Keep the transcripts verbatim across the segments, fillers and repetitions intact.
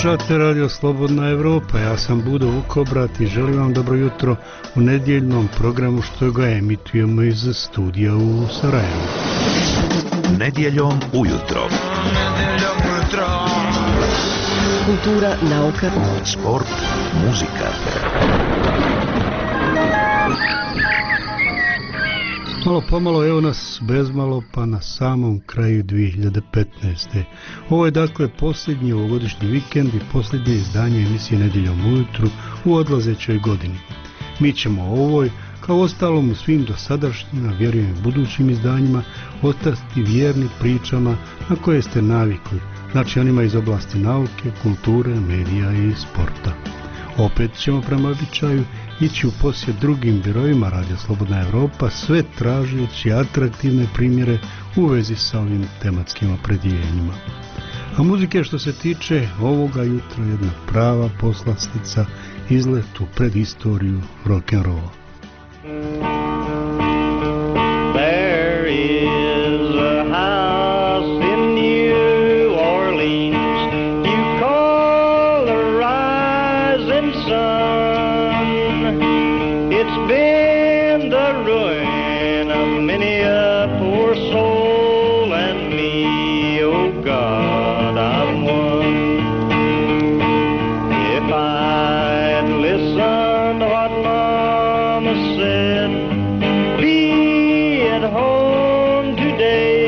Slušate Radio Slobodna Evropa, ja sam Budo Vukobrat i želim vam dobro jutro u nedjeljnom programu što ga emitujemo iz studija u Sarajevu. Nedjeljom ujutro. Nedjeljom ujutro. Kultura, nauka, sport, muzika. Malo pomalo evo nas bezmalo pa na samom kraju dvije hiljade petnaeste. Ovo je dakle posljednji ovogodišnji vikend i posljednje izdanje emisije Nedjeljom ujutru u odlazećoj godini. Mi ćemo o ovoj, kao ostalom u svim dosadašnjim, a vjerujem i budućim izdanjima, ostati vjerni pričama na koje ste navikli, znači onima iz oblasti nauke, kulture, medija i sporta. Opet ćemo prema običaju ići u posjet drugim birojima Radio Slobodna Evropa, sve tražeći atraktivne primjere u vezi sa ovim tematskim opredjeljenjima. A muzike što se tiče ovoga jutra jedna prava poslastica, izlet u predistoriju rock'n'rolla. There is a house in New Orleans you call the rising sun. It's been the ruin of many a poor soul and me, oh God, I'm one. If I'd listened to what Mama said, be at home today.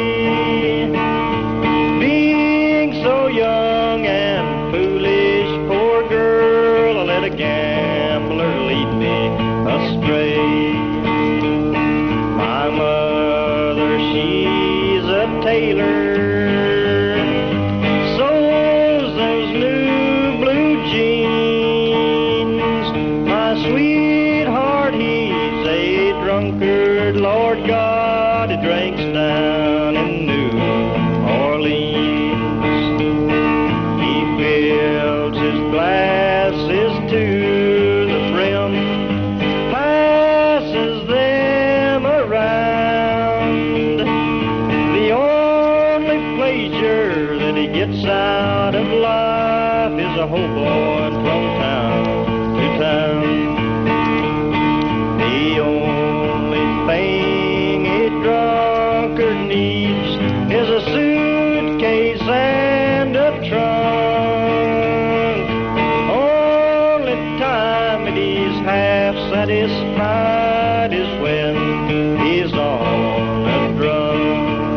Being so young and foolish, poor girl, I let a gambler lead me astray. My mother, she's a tailor, sews those new blue jeans. My sweetheart, he's a drunkard, Lord God, he drinks down in New Orleans. He fills his glasses to the brim, passes them around. The only pleasure that he gets out of life is a hoboing from town to town. The only thing a drunkard needs is a suitcase and a trunk. Only time that he's half satisfied is when he's on a drum.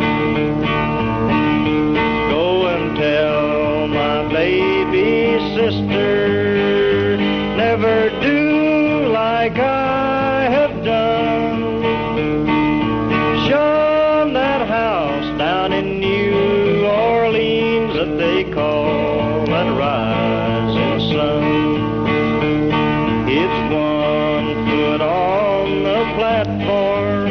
Go and tell my baby sister, never do like I have done. Shun that house down in New Orleans that they call that rising sun. It's one foot on the platform,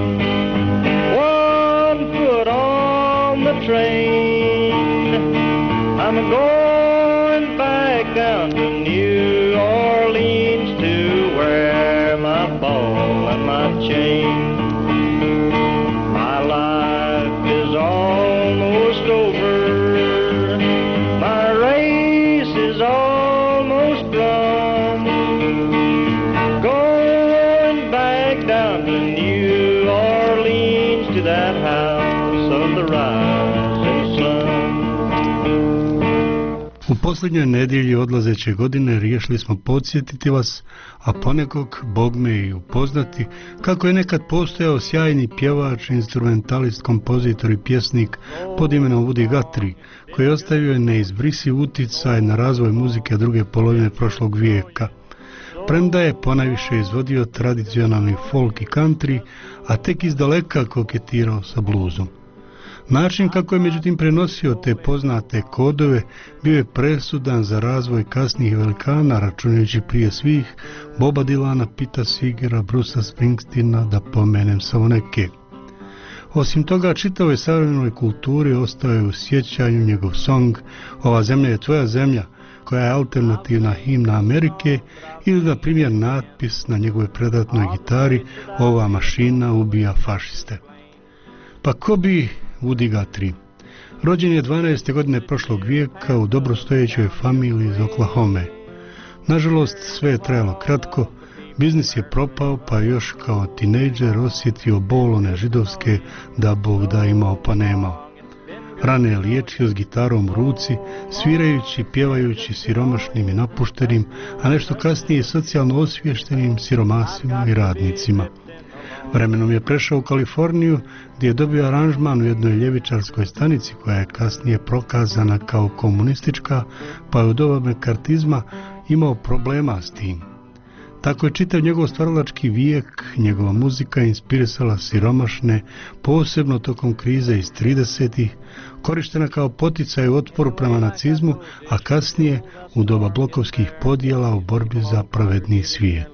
one foot on the train. I'm going back down to New Orleans to wear my ball and my chain. My life is almost over, my race is almost run. Going back down to New Orleans to that house of the rising sun. U posljednjoj nedjelji odlazeće godine riješili smo podsjetiti vas, a ponekog bogme i upoznati, kako je nekad postojao sjajni pjevač, instrumentalist, kompozitor i pjesnik pod imenom Woody Guthrie, koji ostavio je neizbrisiv uticaj na razvoj muzike druge polovine prošlog vijeka. Premda je ponajviše izvodio tradicionalni folk i country, a tek izdaleka koketirao sa bluzom. Način kako je međutim prenosio te poznate kodove bio je presudan za razvoj kasnijih velikana, računajući prije svih Boba Dylana, Pita Seegera, Brucea Springsteena, da pomenem samo neke. Osim toga, čitavoj savremenoj kulturi ostao je u sjećanju njegov song Ova zemlja je tvoja zemlja, koja je alternativna himna Amerike, ili na primjer natpis na njegove predatnoj gitari Ova mašina ubija fašiste. Pa ko bi Woody Guthrie? Rođen je dvanaeste godine prošlog vijeka u dobrostojećoj familiji iz Oklahome. Nažalost, sve je trajalo kratko, biznis je propao, pa još kao tinejdžer osjetio bol one židovske da Bog da imao pa nemao. Rane je liječio s gitarom u ruci, svirajući, pjevajući siromašnim i napuštenim, a nešto kasnije socijalno osviještenim siromasima i radnicima. Vremenom je prešao u Kaliforniju, gdje je dobio aranžman u jednoj ljevičarskoj stanici koja je kasnije prokazana kao komunistička, pa je u doba mekartizma imao problema s tim. Tako je čitav njegov stvaralački vijek, njegova muzika inspirisala siromašne, posebno tokom krize iz tridesetih, korištena kao poticaj u otporu prema nacizmu, a kasnije u doba blokovskih podjela u borbi za pravedni svijet.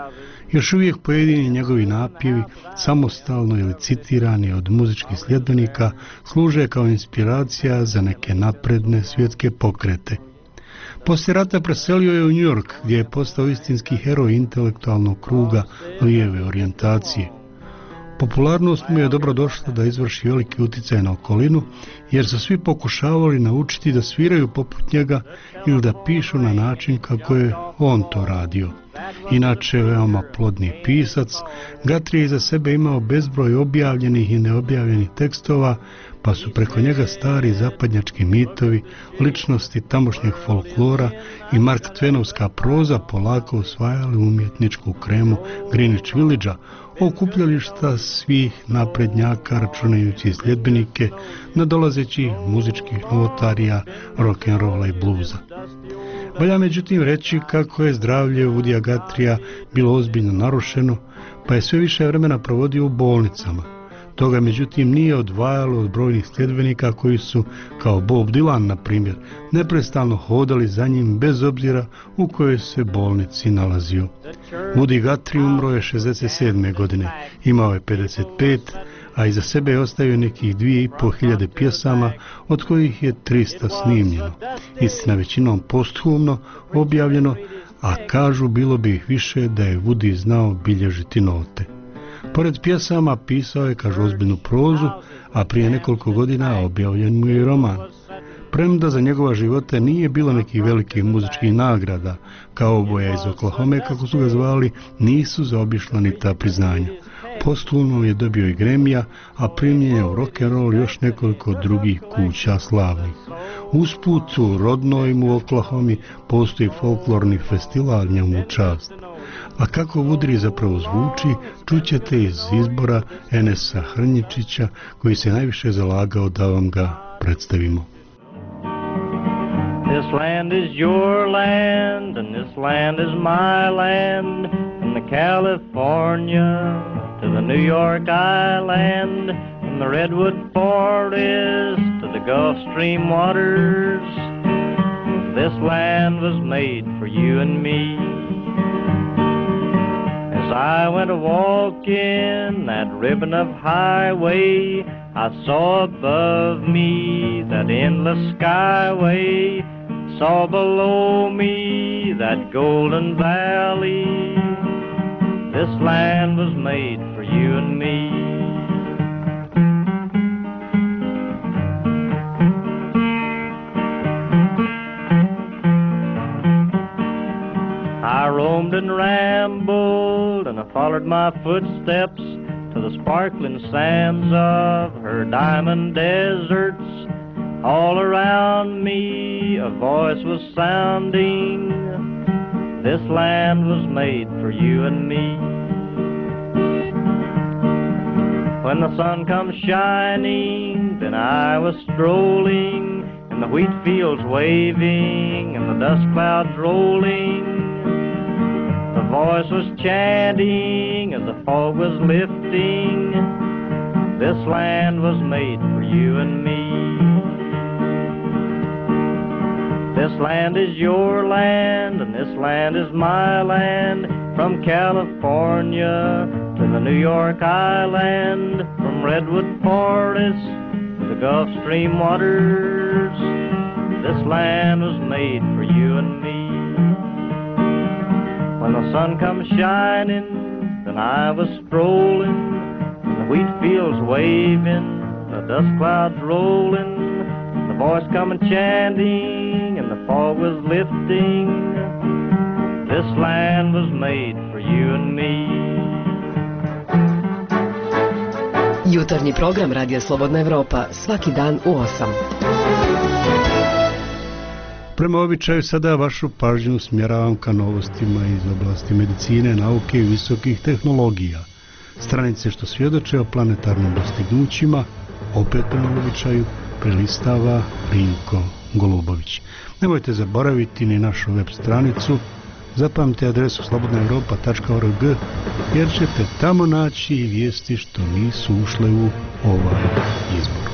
Još uvijek pojedini njegovi napjevi, samostalno ili citirani od muzičkih sljedbenika, služe kao inspiracija za neke napredne svjetske pokrete. Poslije rata preselio je u New York, gdje je postao istinski heroj intelektualnog kruga lijeve orijentacije. Popularnost mu je dobro došla da izvrši veliki utjecaj na okolinu, jer su svi pokušavali naučiti da sviraju poput njega ili da pišu na način kako je on to radio. Inače, veoma plodni pisac, Guthrie je iza sebe imao bezbroj objavljenih i neobjavljenih tekstova, pa su preko njega stari zapadnjački mitovi, ličnosti tamošnjeg folklora i Mark Twanovska proza polako usvajali umjetničku kremu Greenwich Village-a, okupljališta svih naprednjaka računajući sljedbenike nadolazećih muzičkih novotarija, rock'n'rolla i bluza. Valja međutim reći kako je zdravlje Woodya Guthrieja bilo ozbiljno narušeno, pa je sve više vremena provodio u bolnicama. Toga međutim nije odvajalo od brojnih sljedbenika koji su, kao Bob Dylan na primjer, neprestano hodali za njim bez obzira u kojoj se bolnici nalazio. Woody Guthrie umro je šezdeset sedme godine, imao je pedeset pet, a iza sebe je ostavio nekih dvije i pol hiljade pjesama, od kojih je trista snimljeno. Istina većinom posthumno objavljeno, a kažu bilo bi ih više da je Woody znao bilježiti note. Pored pjesama pisao je, kažu, ozbiljnu prozu, a prije nekoliko godina objavljen mu je i roman. Premda za njegova života nije bilo nekih velikih muzičkih nagrada, kao oboja iz Oklahome, kako su ga zvali, nisu zaobišla ni ta priznanja. Posthumno je dobio i Grammy-a, a primljen je u rock'n'roll još nekoliko drugih kuća slavnih. Usput u rodnoj mu Oklahomi postoji folklorni festival njemu u čast. A kako Woody zapravo zvuči, čućete iz izbora Enesa Hrnjičića, koji se najviše zalagao da vam ga predstavimo. This land is your land, and this land is my land, from the California to the New York Island, from the Redwood Forest to the Gulf Stream waters. This land was made for you and me. As I went a walking that ribbon of highway, I saw above me that endless skyway, saw below me that golden valley. This land was made for you and me. I roamed and rambled, and I followed my footsteps to the sparkling sands of her diamond deserts. All around me a voice was sounding, this land was made for you and me. When the sun comes shining, then I was strolling, and the wheat fields waving, and the dust clouds rolling. The voice was chanting as the fog was lifting, this land was made for you and me. This land is your land, and this land is my land, from California to the New York Island, from Redwood Forest to the Gulf Stream waters. This land was made for you and me. When the sun comes shining, then I was strolling, and the wheat fields waving, the dust clouds rolling. the voice coming chanting and the fog was lifting. This land was made for you and me. Jutarnji program Radija Slobodna Evropa svaki dan u osam. Prema običaju sada vašu pažnju smjeravam ka novostima iz oblasti medicine, nauke i visokih tehnologija. Stranice što svjedoče o planetarnim dostignućima, opet prema običaju prelistava Rinko Golubović. Nemojte zaboraviti ni našu web stranicu, zapamte adresu slobodna europa tačka org jer ćete tamo naći i vijesti što nisu ušle u ovaj izbor.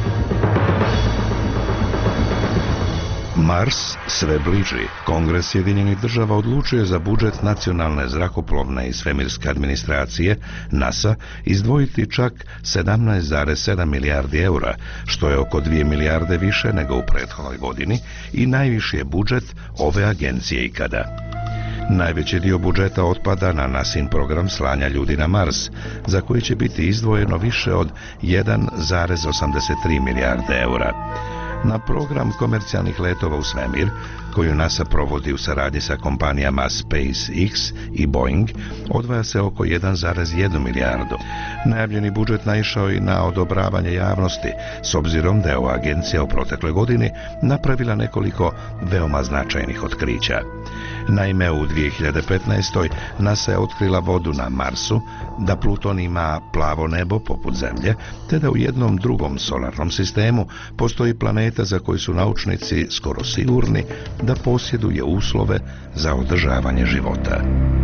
Mars sve bliži. Kongres Sjedinjenih država odlučuje za budžet nacionalne zrakoplovne i svemirske administracije NASA izdvojiti čak sedamnaest zarez sedam milijardi eura, što je oko dvije milijarde više nego u prethodnoj godini i najviši je budžet ove agencije ikada. Najveći dio budžeta otpada na nasin program slanja ljudi na Mars, za koji će biti izdvojeno više od jedan zarez osamdeset tri milijarde eura. Na program komercijalnih letova u svemir, koju NASA provodi u saradnji sa kompanijama SpaceX i Boeing, odvaja se oko jedan zarez jedan milijardu. Najavljeni budžet naišao i na odobravanje javnosti, s obzirom da je ova agencija u protekloj godini napravila nekoliko veoma značajnih otkrića. Naime, u dvije hiljade petnaestoj. NASA je otkrila vodu na Marsu, da Pluton ima plavo nebo poput Zemlje, te da u jednom drugom solarnom sistemu postoji planeta za koju su naučnici skoro sigurni da posjeduje uslove za održavanje života.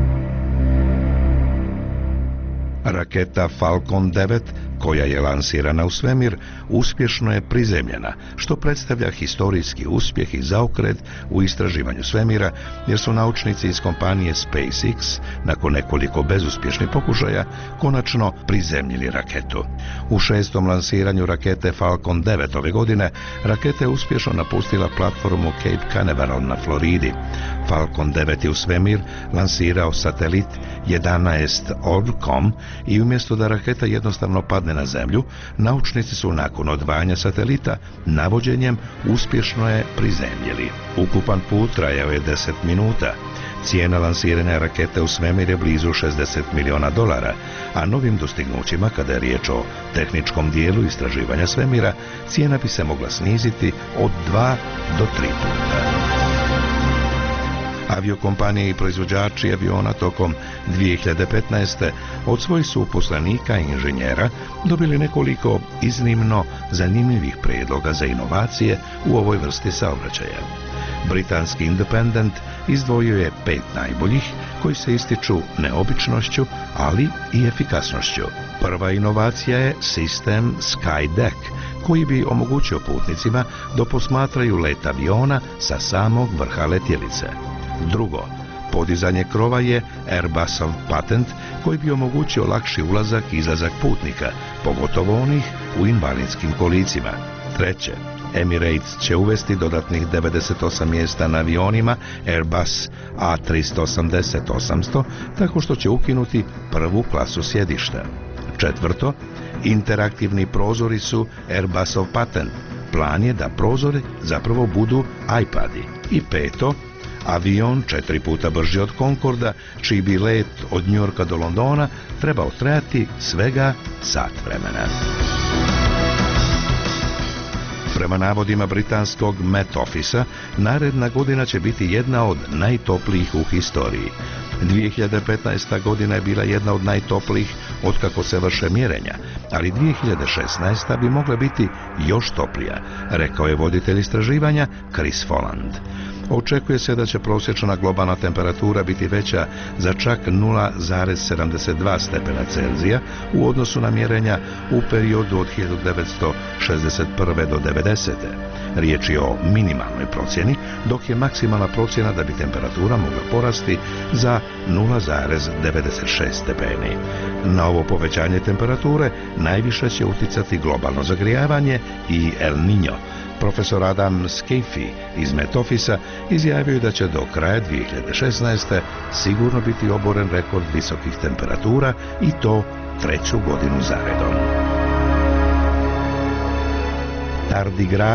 Raketa Falcon devet, koja je lansirana u svemir, uspješno je prizemljena, što predstavlja historijski uspjeh i zaokret u istraživanju svemira, jer su naučnici iz kompanije SpaceX, nakon nekoliko bezuspješnih pokušaja, konačno prizemljili raketu. U šestom lansiranju rakete Falcon devet ove godine, raketa je uspješno napustila platformu Cape Canaveral na Floridi. Falcon devet je u svemir lansirao satelit jedanaest Orcom i umjesto da raketa jednostavno padne na zemlju, naučnici su nakon odvajanja satelita navođenjem uspješno je prizemljili. Ukupan put trajao je deset minuta. Cijena lansiranja rakete u svemir je blizu šezdeset miliona dolara, a novim dostignućima, kada je riječ o tehničkom dijelu istraživanja svemira, cijena bi se mogla sniziti od dva do tri puta. Aviokompanije i proizvođači aviona tokom dvije hiljade petnaeste. od svojih su uposlenika i inženjera dobili nekoliko iznimno zanimljivih prijedloga za inovacije u ovoj vrsti saobraćaja. Britanski Independent izdvojio je pet najboljih koji se ističu neobičnošću, ali i efikasnošću. Prva inovacija je sistem Skydeck, koji bi omogućio putnicima da posmatraju let aviona sa samog vrha letjelice. Drugo, podizanje krova je Airbusov patent koji bi omogućio lakši ulazak i izlazak putnika, pogotovo onih u invalidskim kolicima. Treće, Emirates će uvesti dodatnih devedeset osam mjesta na avionima Airbus A tristo osamdeset osamsto tako što će ukinuti prvu klasu sjedišta. Četvrto, interaktivni prozori su Airbusov patent. Plan je da prozori zapravo budu iPadi. I peto, avion četiri puta brži od Concorda, čiji bi let od New Yorka do Londona trebao trajati svega sat vremena. Prema navodima britanskog Met Office-a, naredna godina će biti jedna od najtoplijih u historiji. dvije hiljade petnaesta. godina je bila jedna od najtoplijih otkako se vrše mjerenja, ali dvije hiljade šesnaesta. bi mogla biti još toplija, rekao je voditelj istraživanja Chris Folland. Očekuje se da će prosječna globalna temperatura biti veća za čak nula zarez sedamdeset dva stepena Celzija u odnosu na mjerenja u periodu od hiljadu devetsto šezdeset prve. do devedesete. Riječ je o minimalnoj procjeni, dok je maksimalna procjena da bi temperatura mogla porasti za nula zarez devedeset šest stepeni. Na ovo povećanje temperature najviše će uticati globalno zagrijavanje i El Niño. Profesor Adam Scafey iz Met Office-a izjavio je da će do kraja dvije hiljade šesnaeste. sigurno biti oboren rekord visokih temperatura i to treću godinu zaredom. Tardigrade,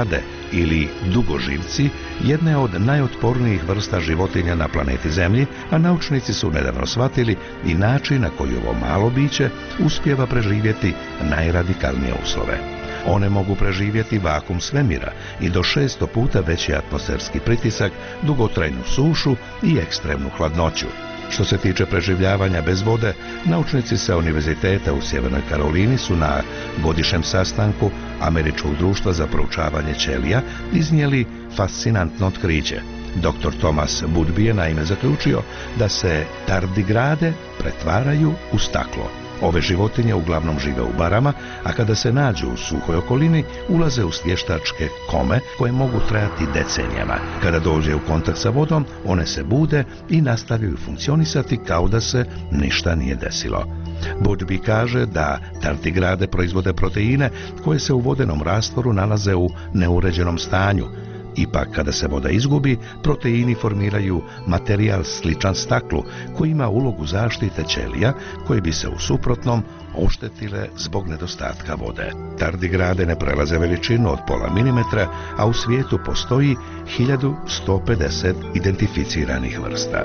ili dugoživci jedna je od najotpornijih vrsta životinja na planeti Zemlji, a naučnici su nedavno shvatili i način na koji ovo malo biće uspijeva preživjeti najradikalnije uslove. One mogu preživjeti vakum svemira i do šesto puta veći atmosferski pritisak, dugotrajnu sušu i ekstremnu hladnoću. Što se tiče preživljavanja bez vode, naučnici sa Univerziteta u Sjevernoj Karolini su na godišnjem sastanku Američkog društva za proučavanje ćelija iznijeli fascinantno otkriće. doktor Thomas Budby je naime zaključio da se tardigrade pretvaraju u staklo. Ove životinje uglavnom žive u barama, a kada se nađu u suhoj okolini, ulaze u smještačke kome koje mogu trajati decenijama. Kada dođe u kontakt sa vodom, one se bude i nastavljaju funkcionisati kao da se ništa nije desilo. Budby kaže da tardigrade proizvode proteine koje se u vodenom rastvoru nalaze u neuređenom stanju. Ipak, kada se voda izgubi, proteini formiraju materijal sličan staklu koji ima ulogu zaštite ćelija koje bi se u suprotnom oštetile zbog nedostatka vode. Tardigrade ne prelaze veličinu od pola milimetra, a u svijetu postoji hiljadu sto pedeset identificiranih vrsta.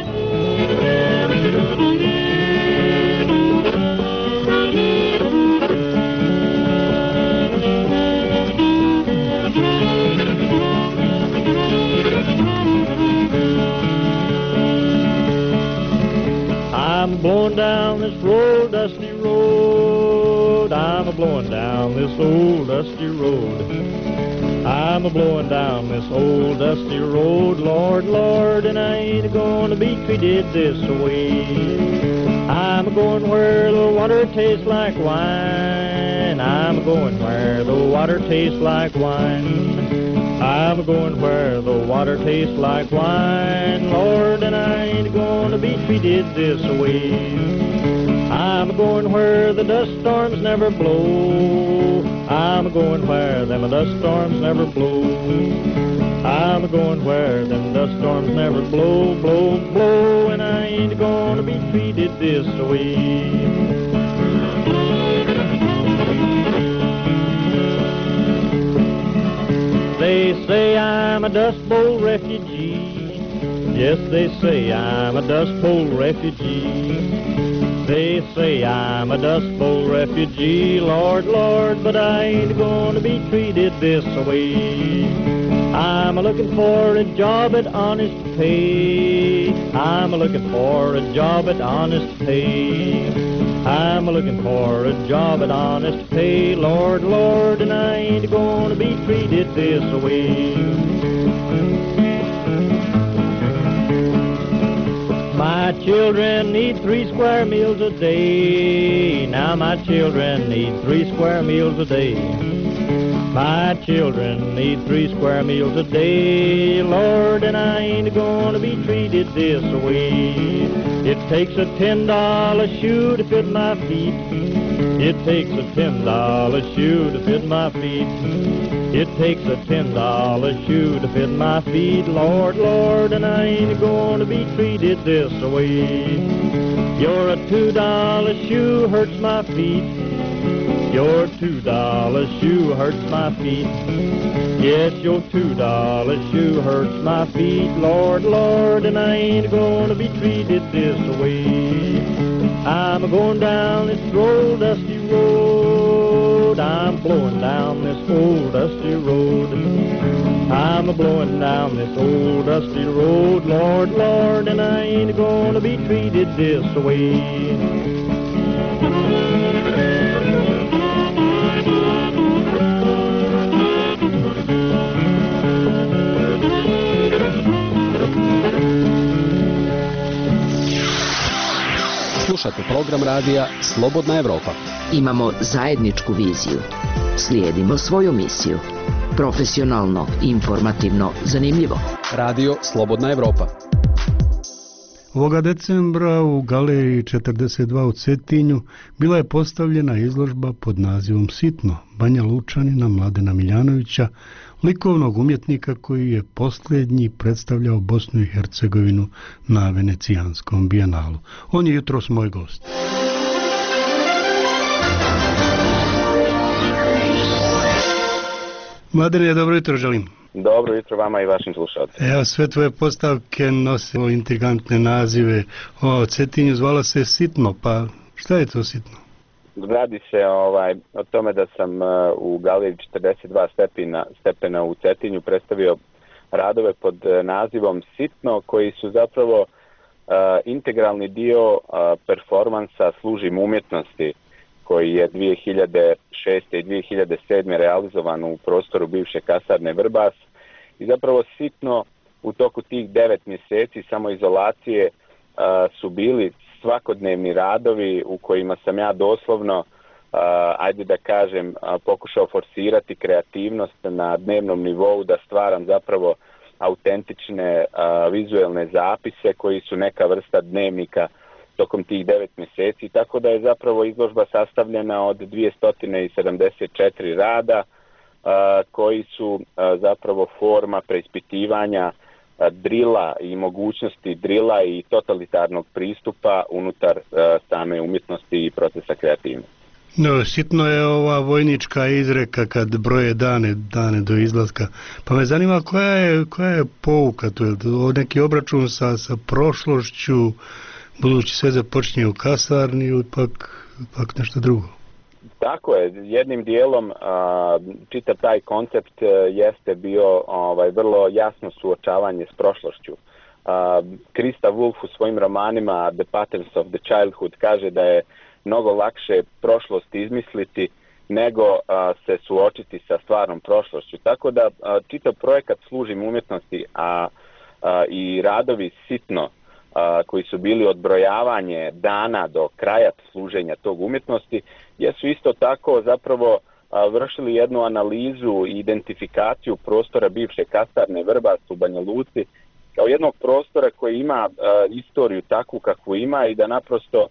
I'm blowing down this road, dusty road. I'm a blowing down this old dusty road. I'm a blowing down this old dusty road, Lord, Lord, and I ain't gonna be treated this way. I'm going where the water tastes like wine. I'm going where the water tastes like wine. I'm going where the water tastes like wine, Lord, and I ain't gonna be treated this way. I'm going where the dust storms never blow. I'm going where them dust storms never blow. I'm going where them dust storms never blow, blow, blow, and I ain't gonna be treated this way. They say I'm a Dust Bowl refugee. Yes, they say I'm a Dust Bowl refugee. They say I'm a Dust Bowl refugee, Lord, Lord, but I ain't gonna be treated this way. I'm a-looking for a job at honest pay. I'm a-looking for a job at honest pay. I'm a-looking for a job at honest pay, Lord, Lord, and I ain't gonna be treated this way. My children need three square meals a day. Now my children need three square meals a day. My children need three square meals a day, Lord, and I ain't gonna be treated this way. It takes a ten dollar shoe to fit my feet. It takes a ten dollar shoe to fit my feet. It takes a ten dollar shoe to fit my feet, Lord, Lord, and I ain't gonna be treated this way. Your a two dollar shoe hurts my feet. Your two dollar shoe hurts my feet. Yes, your two dollar shoe hurts my feet, Lord, Lord, and I ain't gonna be treated this way. I'm going down this old dusty road. I'm blowing down this old dusty road. I'm a-blowing down this old dusty road, Lord, Lord, and I ain't gonna be treated this way. Slušate program radija Slobodna Evropa. Imamo zajedničku viziju. Slijedimo svoju misiju. Profesionalno, informativno, zanimljivo. Radio Slobodna Evropa. Ovoga decembra u Galeriji četrdeset dva u Cetinju bila je postavljena izložba pod nazivom Sitno Banja Lučanina Mladena Miljanovića, likovnog umjetnika koji je posljednji predstavljao Bosnu i Hercegovinu na Venecijanskom bijenalu. On je jutros moj gost. Mladene, dobro jutro želim. Dobro jutro vama i vašim slušalcima. Evo, sve tvoje postavke nose intrigantne nazive. O Cetinju zvala se Sitno, pa šta je to Sitno? Radi se ovaj, o tome da sam uh, u galeriji četrdeset dva stepena, stepena u Cetinju predstavio radove pod uh, nazivom Sitno, koji su zapravo uh, integralni dio uh, performansa Služim umjetnosti, koji je dvije hiljade šeste i dvije hiljade sedme realizovan u prostoru bivše kasarne Vrbas. I zapravo Sitno u toku tih devet mjeseci samoizolacije uh, su bili svakodnevni radovi u kojima sam ja doslovno, uh, ajde da kažem, uh, pokušao forsirati kreativnost na dnevnom nivou, da stvaram zapravo autentične uh, vizuelne zapise koji su neka vrsta dnevnika tokom tih devet mjeseci, tako da je zapravo izložba sastavljena od dvjesto sedamdeset četiri rada uh, koji su uh, zapravo forma preispitivanja uh, drila i mogućnosti drila i totalitarnog pristupa unutar uh, same umjetnosti i procesa kreativnosti. No, Sitno je ova vojnička izreka kad broje dane, dane do izlaska. Pa me zanima koja je, koja je pouka, to je neki obračun sa, sa prošlošću, budući sve započinje u kasarni ili pak, pak nešto drugo? Tako je, jednim dijelom a, čitav taj koncept a, jeste bio ovaj, vrlo jasno suočavanje s prošlošću. A, Krista Wolf u svojim romanima The Patterns of the Childhood kaže da je mnogo lakše prošlost izmisliti nego a, se suočiti sa stvarnom prošlošću. Tako da a, čitav projekat Služim umjetnosti, a, a i radovi Sitno, a, koji su bili odbrojavanje dana do kraja služenja tog umjetnosti, jesu isto tako zapravo a, vršili jednu analizu i identifikaciju prostora bivše kasarne Vrbas u Banja Luci kao jednog prostora koji ima a, istoriju takvu kakvu ima i da naprosto,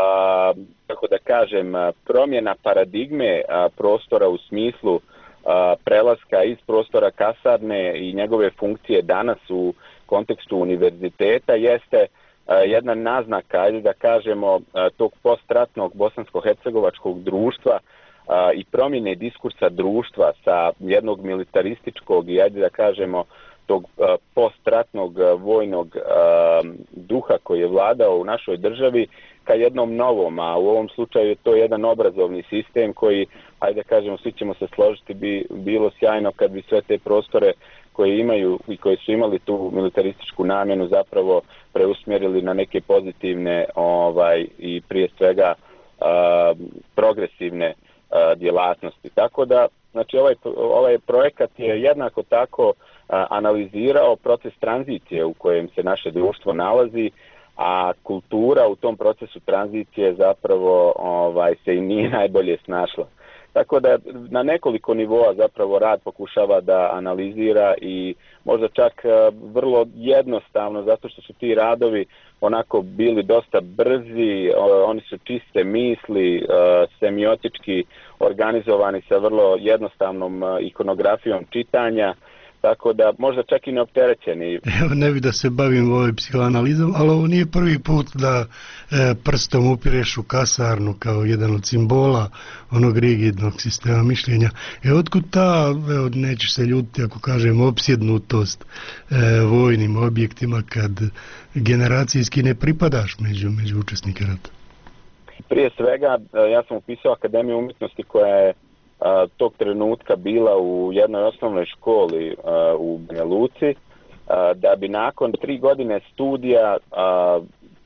a, kako da kažem, promjena paradigme a, prostora u smislu a, prelaska iz prostora kasarne i njegove funkcije danas u kontekstu univerziteta jeste a, jedna naznaka, ajde da kažemo, a, tog postratnog bosansko-hercegovačkog društva a, i promjene diskursa društva sa jednog militarističkog i, ajde da kažemo, tog a, postratnog a, vojnog a, duha koji je vladao u našoj državi ka jednom novom, a u ovom slučaju je to jedan obrazovni sistem koji, ajde da kažemo, svi ćemo se složiti, bi bilo sjajno kad bi sve te prostore koje imaju i koji su imali tu militarističku namjenu zapravo preusmjerili na neke pozitivne ovaj i prije svega a, progresivne a, djelatnosti. Tako da, znači, ovaj, ovaj projekat je jednako tako a, analizirao proces tranzicije u kojem se naše društvo nalazi, a kultura u tom procesu tranzicije zapravo ovaj se i nije najbolje snašla. Tako da na nekoliko nivoa zapravo rad pokušava da analizira i možda čak vrlo jednostavno, zato što su ti radovi onako bili dosta brzi, oni su čiste misli, semiotički organizovani sa vrlo jednostavnom ikonografijom čitanja, tako da možda čak i neopterećeni. Evo, ne bi da se bavim ovoj psihoanalizom, ali ovo nije prvi put da e, prstom upireš u kasarnu kao jedan od simbola onog rigidnog sistema mišljenja. E, otkud ta, evo, nećeš se ljutiti ako kažem, opsjednutost e, vojnim objektima kad generacijski ne pripadaš među, među učesnike rata? Prije svega, ja sam upisao Akademiju umjetnosti koja je a, tog trenutka bila u jednoj osnovnoj školi a, u Banja Luci, a, da bi nakon tri godine studija a,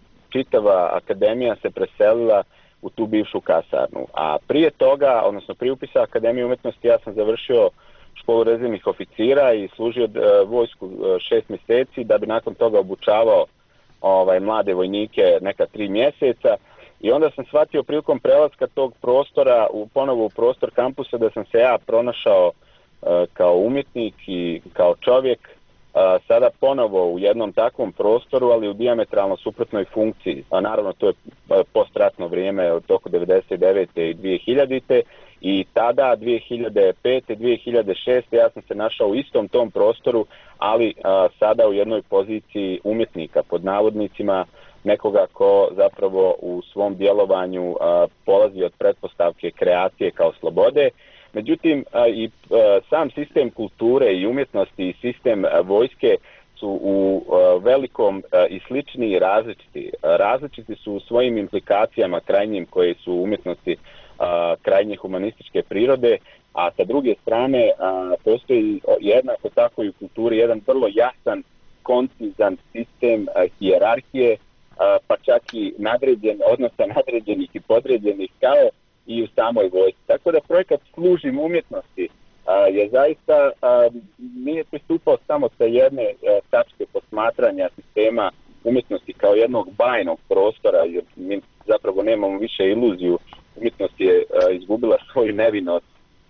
čitava akademija se preselila u tu bivšu kasarnu. A prije toga, odnosno prije upisa Akademije umjetnosti, ja sam završio školu rezervnih oficira i služio a, vojsku a, šest mjeseci, da bi nakon toga obučavao ovaj, mlade vojnike neka tri mjeseca. I onda sam shvatio prilikom prelaska tog prostora u ponovo u prostor kampusa da sam se ja pronašao uh, kao umjetnik i kao čovjek uh, sada ponovo u jednom takvom prostoru, ali u dijametralno suprotnoj funkciji. A naravno to je postratno vrijeme od toku devedeset devete i dvije hiljadite i tada dvije hiljade pete dvije hiljade šeste ja sam se našao u istom tom prostoru, ali uh, sada u jednoj poziciji umjetnika pod navodnicima, nekoga ko zapravo u svom djelovanju a, polazi od pretpostavke kreacije kao slobode, Međutim, a, i a, sam sistem kulture i umjetnosti i sistem a, vojske su u a, velikom a, i slični i različiti. A, različiti su u svojim implikacijama krajnjim koje su umjetnosti a, krajnje humanističke prirode, a sa druge strane a, postoji jednako tako i u kulturi jedan vrlo jasan, koncizan sistem a, hijerarhije, a, pa čak i nadređen, odnosa nadređenih i podređenih kao i u samoj vojsci. Tako da projekat Služim umjetnosti a, je zaista a, nije pristupao samo sa jedne a, tačke posmatranja sistema umjetnosti kao jednog bajnog prostora, jer mi zapravo nemamo više iluziju. Umjetnost je a, izgubila svoju nevinost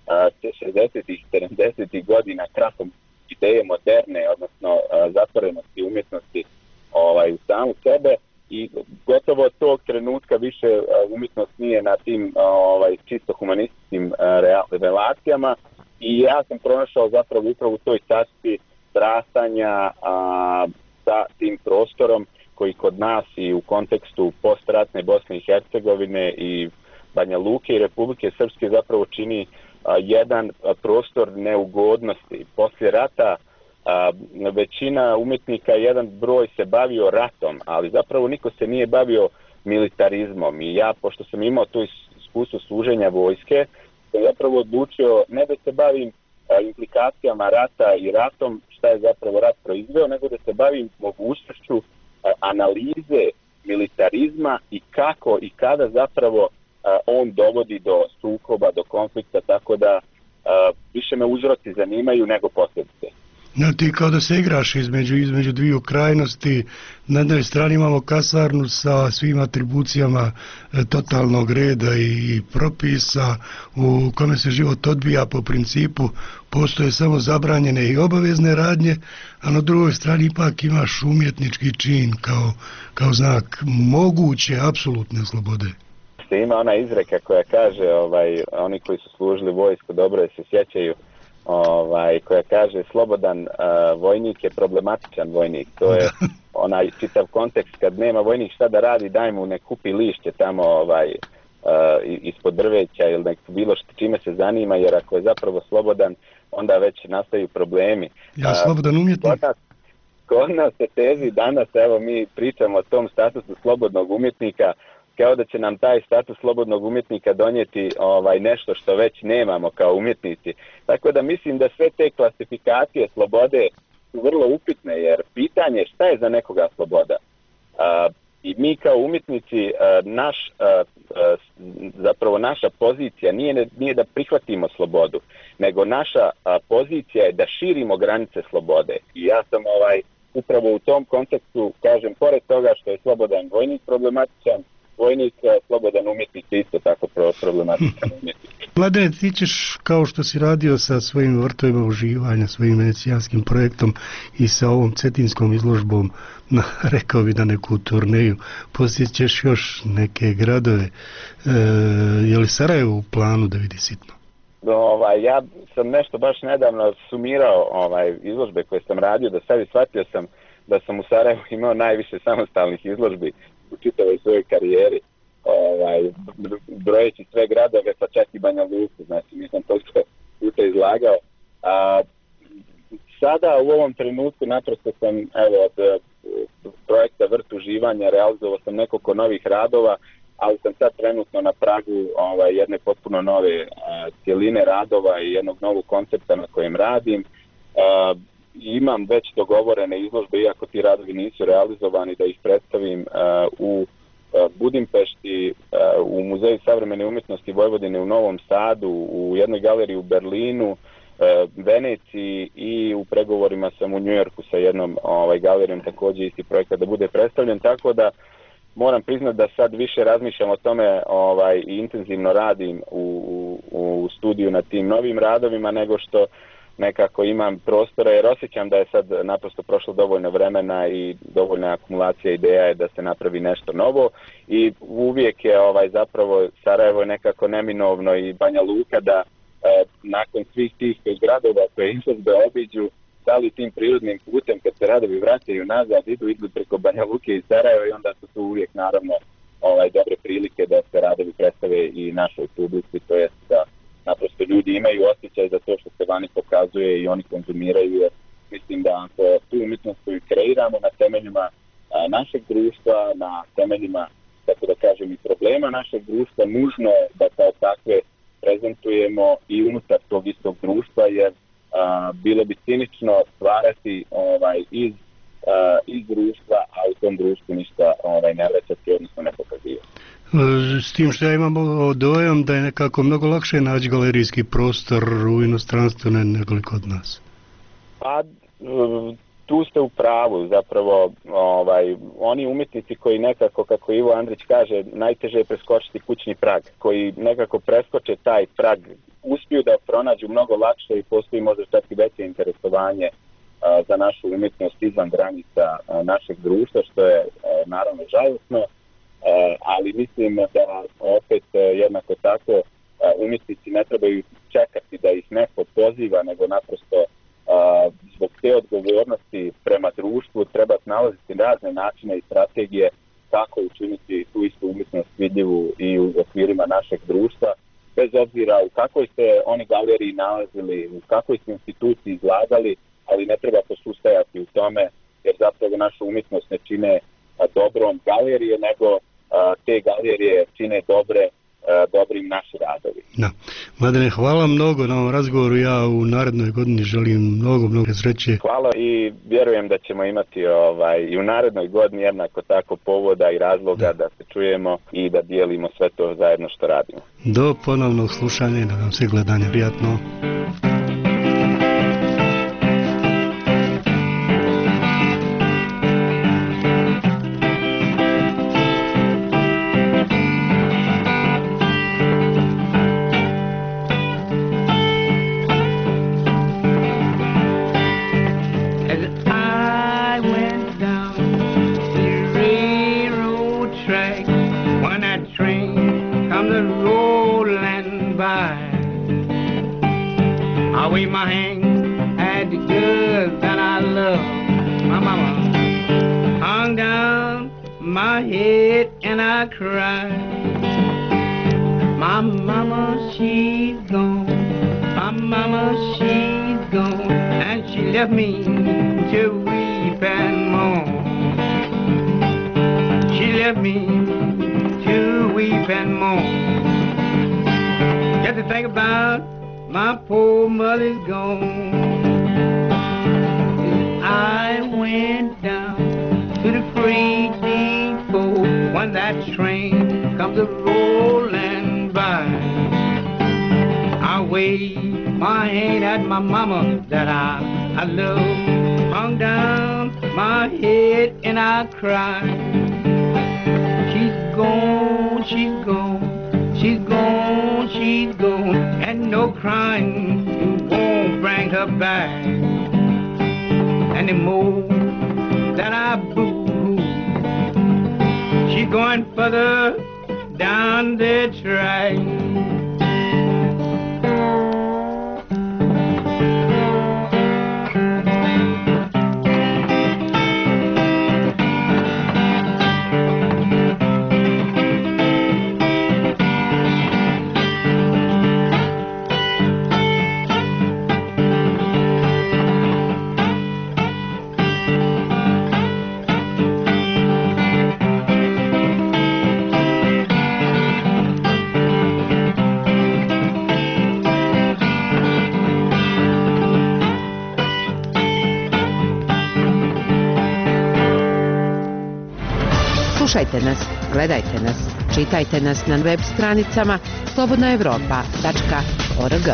šezdesetih, sedamdesetih godina krahom ideje moderne, odnosno a, zatvorenosti umjetnosti ovaj, u samu sebe, i gotovo od tog trenutka više a, umjetnost nije na tim a, ovaj, čisto humanističkim a, relacijama, i ja sam pronašao zapravo upravo u toj tački srastanja a, sa tim prostorom koji kod nas i u kontekstu postratne Bosne i Hercegovine i Banja Luke i Republike Srpske zapravo čini a, jedan a, prostor neugodnosti. Poslije rata a, većina umjetnika, jedan broj se bavio ratom, ali zapravo niko se nije bavio militarizmom, i ja, pošto sam imao to iskustvo služenja vojske, sam zapravo odlučio ne da se bavim a, implikacijama rata i ratom, šta je zapravo rat proizveo, nego da se bavim mogućnošću a, analize militarizma i kako i kada zapravo a, on dovodi do sukoba, do konflikta, tako da a, više me uzroci zanimaju nego posljedice. No, ti kao da se igraš između, između dviju krajnosti. Na jednoj strani imamo kasarnu sa svim atribucijama e, totalnog reda i, i propisa u kome se život odvija po principu postoje samo zabranjene i obavezne radnje, a na drugoj strani ipak imaš umjetnički čin kao, kao znak moguće apsolutne slobode. Ima ona izreka koja kaže, ovaj, oni koji su služili vojsku dobro je se sjećaju, ovaj, koja kaže slobodan uh, vojnik je problematičan vojnik. To je onaj čitav kontekst kad nema vojnik šta da radi, daj mu nek kupi lišće tamo ovaj, uh, ispod drveća ili nek bilo što čime se zanima, jer ako je zapravo slobodan, onda već nastaju problemi. Ja uh, slobodan umjetnik. Kod nas, kod nas se tezi danas, evo mi pričamo o tom statusu slobodnog umjetnika, kao da će nam taj status slobodnog umjetnika donijeti ovaj nešto što već nemamo kao umjetnici. Tako da mislim da sve te klasifikacije slobode su vrlo upitne, jer pitanje šta je za nekoga sloboda. A, I mi kao umjetnici, a, naš, a, a, zapravo naša pozicija nije, nije da prihvatimo slobodu, nego naša a, pozicija je da širimo granice slobode. I ja sam ovaj upravo u tom kontekstu, kažem, pored toga što je slobodan vojnik problematičan, vojnik, slobodan umjetnik je isto tako problematičan umjetnik. Mladene, ti ćeš, kao što si radio sa svojim vrtovima uživanja, svojim venecijanskim projektom i sa ovom cetinskom izložbom, na, rekao bi, na neku turneju, posjećeš još neke gradove. E, je li Sarajevo u planu da vidi sitno? Ovaj, ja sam nešto baš nedavno sumirao ovaj, izložbe koje sam radio, da sad i shvatio sam da sam u Sarajevu imao najviše samostalnih izložbi u čitavoj svojoj karijeri, ovaj, brojeći sve gradove, pa čak i Banja Luku, znači nisam toliko puta izlagao. A, sada u ovom trenutku naprosto sam, evo, od projekta Vrt uživanja realizovao sam nekoliko novih radova, ali sam sad trenutno na pragu ovaj, jedne potpuno nove a, cjeline radova i jednog novog koncepta na kojem radim. A, imam već dogovorene izložbe, iako ti radovi nisu realizovani, da ih predstavim uh, u uh, Budimpešti, uh, u Muzeju savremene umjetnosti Vojvodine u Novom Sadu, u jednoj galeriji u Berlinu, uh, Veneciji, i u pregovorima sam u Njujorku sa jednom ovaj, galerijom, također isti projekat da bude predstavljen, tako da moram priznati da sad više razmišljam o tome ovaj, i intenzivno radim u, u, u studiju na tim novim radovima, nego što nekako imam prostora, jer osjećam da je sad naprosto prošlo dovoljno vremena i dovoljna akumulacija ideja je da se napravi nešto novo, i uvijek je ovaj zapravo Sarajevo nekako neminovno i Banja Luka da e, nakon svih tih gradova koje izložbe obiđu, da li tim prirodnim putem kad se radovi vraćaju nazad, idu, idu preko Banja Luke i Sarajeva, i onda su tu uvijek naravno ovaj dobre prilike da se radovi predstave i našoj publici, to jest da naprosto ljudi imaju osjećaj za to što se vani pokazuje i oni konzumiraju, jer mislim da ako tu umjetnost koju kreiramo na temeljima a, našeg društva, na temeljima, tako da kažem, i problema našeg društva, nužno je da kao takve prezentujemo i unutar tog istog društva, jer a, bilo bi cinično stvarati ovaj, iz, a, iz društva, a u tom društvu ništa ovaj, ne vraćati, odnosno ne pokazivati. S tim što ja imam dojam da je nekako mnogo lakše naći galerijski prostor u inostranstvu nego kod nas. Pa tu ste u pravu, zapravo ovaj, oni umjetnici koji nekako, kako Ivo Andrić kaže, najteže je preskočiti kućni prag, koji nekako preskoče taj prag, uspiju da pronađu mnogo lakše i postoji možda čak i veće interesovanje a, za našu umjetnost izvan granica a, našeg društva, što je a, naravno žalosno, a, ali mislim da opet a, jednako tako a, umjetnici ne trebaju čekati da ih neko poziva, nego naprosto a, zbog te odgovornosti prema društvu treba nalaziti razne načine i strategije kako učiniti tu istu umjetnost vidljivu i u okvirima našeg društva, bez obzira u kakvoj se oni galeriji nalazili, u kakvoj se instituciji izlagali, ali ne treba posustajati u tome, jer zapravo našu umjetnost ne čine a, dobrom galerije, nego a, te galerije čine dobre dobrim naši radovi. Da. Mladene, hvala mnogo na ovom razgovoru. Ja u narednoj godini želim mnogo, mnogo sreće. Hvala i vjerujem da ćemo imati ovaj, i u narednoj godini jednako tako povoda i razloga da. da se čujemo i da dijelimo sve to zajedno što radimo. Do ponovnog slušanja i nadam se gledanja. Prijatno. Slušajte nas, gledajte nas, čitajte nas na web stranicama slobodna evropa tačka org.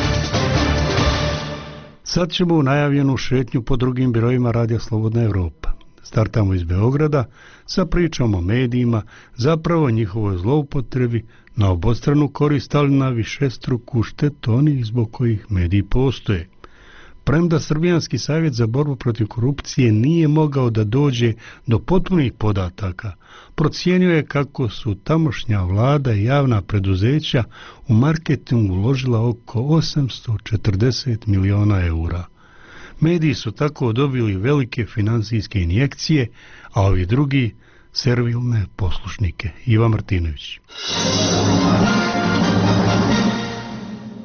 Sad ćemo u najavljenu šetnju po drugim birojima Radija Slobodna Evropa. Startamo iz Beograda sa pričom o medijima, zapravo njihovoj zloupotrebi na obostranu korist, ali na višestruku štetu onih zbog kojih mediji postoje. Premda Srbijanski savjet za borbu protiv korupcije nije mogao da dođe do potpunih podataka, procijenio je kako su tamošnja vlada i javna preduzeća u marketing uložila oko osamsto četrdeset miliona eura. Mediji su tako dobili velike financijske injekcije, a ovi drugi servilne poslušnike. Ivan Martinović.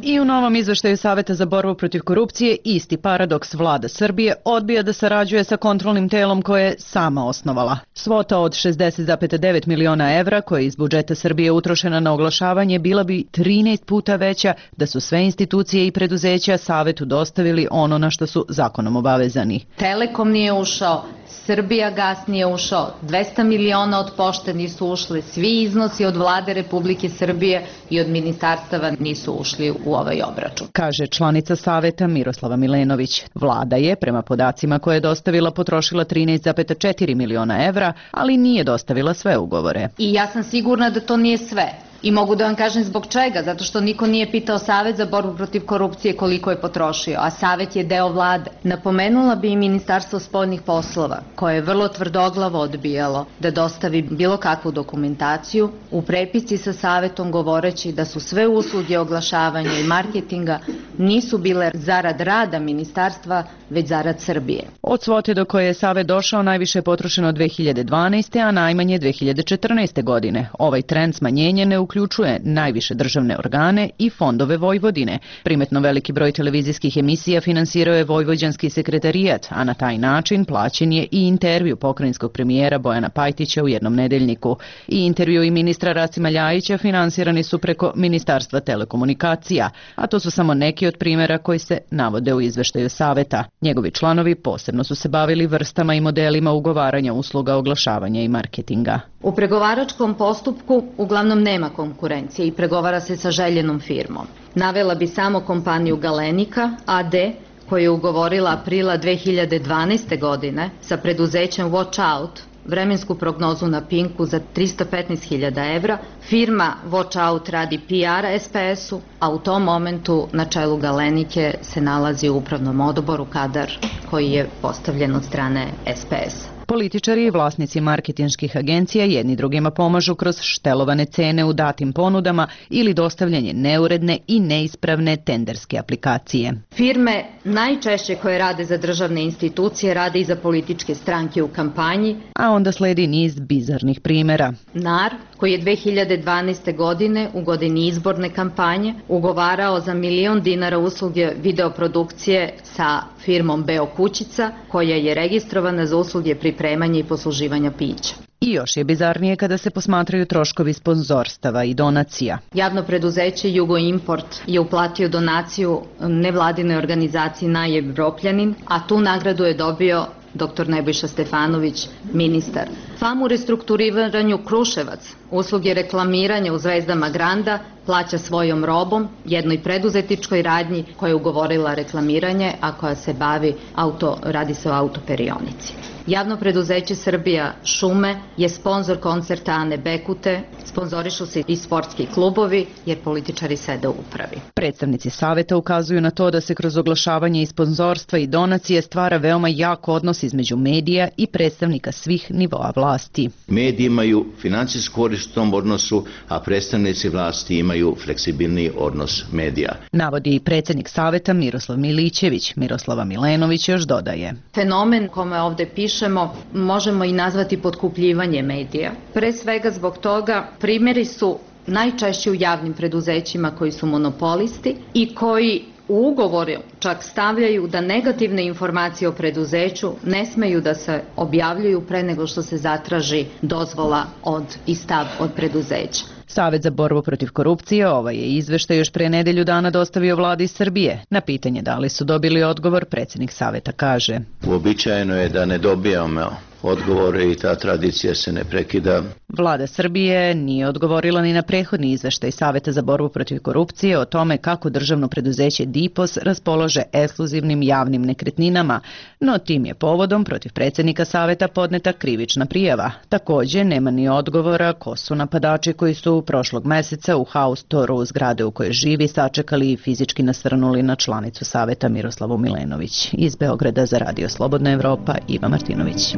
I u novom izveštaju Saveta za borbu protiv korupcije isti paradoks vlada Srbije odbija da sarađuje sa kontrolnim telom koje je sama osnovala. Svota od šezdeset zarez devet miliona evra koja je iz budžeta Srbije utrošena na oglašavanje bila bi trinaest puta veća da su sve institucije i preduzeća Savetu dostavili ono na što su zakonom obavezani. Telekom nije ušao, Srbija gas nije ušao, dvesta miliona od pošte nisu ušle, svi iznosi od vlade Republike Srbije i od ministarstava nisu ušli u ovaj obračun. Kaže članica Saveta Miroslava Milenović. Vlada je, prema podacima koje je dostavila, potrošila trinaest zarez četiri miliona evra, ali nije dostavila sve ugovore. I ja sam sigurna da to nije sve. I mogu da vam kažem zbog čega, zato što niko nije pitao Savet za borbu protiv korupcije koliko je potrošio, a Savet je deo vlade. Napomenula bi i Ministarstvo spoljnih poslova, koje je vrlo tvrdoglavo odbijalo da dostavi bilo kakvu dokumentaciju, u prepisci sa Savetom govoreći da su sve usluge oglašavanja i marketinga nisu bile zarad rada ministarstva, već zarad Srbije. Od svote do koje je Savet došao najviše je potrošeno dve hiljade dvanaeste. a najmanje dve hiljade četrnaeste. godine. Ovaj trend smanjenja ne uključuje najviše državne organe i fondove Vojvodine. Primetno veliki broj televizijskih emisija finansirao je Vojvođanski sekretarijat, a na taj način plaćen je i intervju pokrajinskog premijera Bojana Pajtića u jednom nedeljniku. I intervju i ministra Rasima Ljajića finansirani su preko Ministarstva telekomunikacija, a to su samo neki od primjera koji se navode u izveštaju Saveta. Njegovi članovi posebno su se bavili vrstama i modelima ugovaranja usluga oglašavanja i marketinga. U pregovaračkom postupku uglavnom nema konkurencije i pregovara se sa željenom firmom. Navela bi samo kompaniju Galenika A D koja je ugovorila aprila dve hiljade dvanaeste. godine sa preduzećem Watch Out vremensku prognozu na Pinku za trista petnaest hiljada evra. Firma Watch Out radi P R S P S-u, a u tom momentu na čelu Galenike se nalazi u upravnom odboru kadar koji je postavljen od strane S P S-a. Političari i vlasnici marketinških agencija jedni drugima pomažu kroz štelovane cene u datim ponudama ili dostavljanje neuredne i neispravne tenderske aplikacije. Firme najčešće koje rade za državne institucije rade i za političke stranke u kampanji. A onda sledi niz bizarnih primjera. N A R, koji je dve hiljade dvanaeste. godine u godini izborne kampanje ugovarao za milion dinara usluge videoprodukcije sa firmom Beo Kućica, koja je registrovana za usluge pripremanja i posluživanja pića. I još je bizarnije kada se posmatraju troškovi sponzorstava i donacija. Javno preduzeće Jugo Import je uplatio donaciju nevladinoj organizaciji Najevropljanin, a tu nagradu je dobio doktor Nebojša Stefanović, ministar. F A M u restrukturiranju Kruševac, usluge reklamiranja u Zvezdama Granda, plaća svojom robom jednoj preduzetičkoj radnji koja je ugovorila reklamiranje, a koja se bavi auto, radi se o autoperionici. Javno preduzeće Srbija šume je sponsor koncerta Ane Bekute, sponzorišu se i sportski klubovi jer političari sede u upravi. Predstavnici Saveta ukazuju na to da se kroz oglašavanje i sponzorstva i donacije stvara veoma jak odnos između medija i predstavnika svih nivoa vlasti. Mediji imaju finansijsku korist u tom odnosu, a predstavnici vlasti imaju fleksibilniji odnos medija. Navodi i predsjednik Saveta Miroslav Milićević. Miroslava Milenović još dodaje. Fenomen kome ovde pišemo možemo i nazvati potkupljivanje medija. Pre svega zbog toga primjeri su najčešće u javnim preduzećima koji su monopolisti i koji u ugovoru čak stavljaju da negativne informacije o preduzeću ne smeju da se objavljuju pre nego što se zatraži dozvola od i stav od preduzeća. Savet za borbu protiv korupcije ovaj je izveštaj još pre nedelju dana dostavio vladi Srbije. Na pitanje da li su dobili odgovor, predsjednik Saveta kaže: Uobičajeno je da ne dobijamo odgovore i ta tradicija se ne prekida. Vlada Srbije nije odgovorila ni na prethodni izveštaj Saveta za borbu protiv korupcije o tome kako državno preduzeće Dipos raspolaže ekskluzivnim javnim nekretninama, no tim je povodom protiv predsjednika Saveta podneta krivična prijava. Također nema ni odgovora ko su napadači koji su prošlog meseca u haustoru zgrade u kojoj živi sačekali i fizički nasrnuli na članicu Saveta Miroslavu Milenović. Iz Beograda za Radio Slobodna Evropa, Iva Martinović.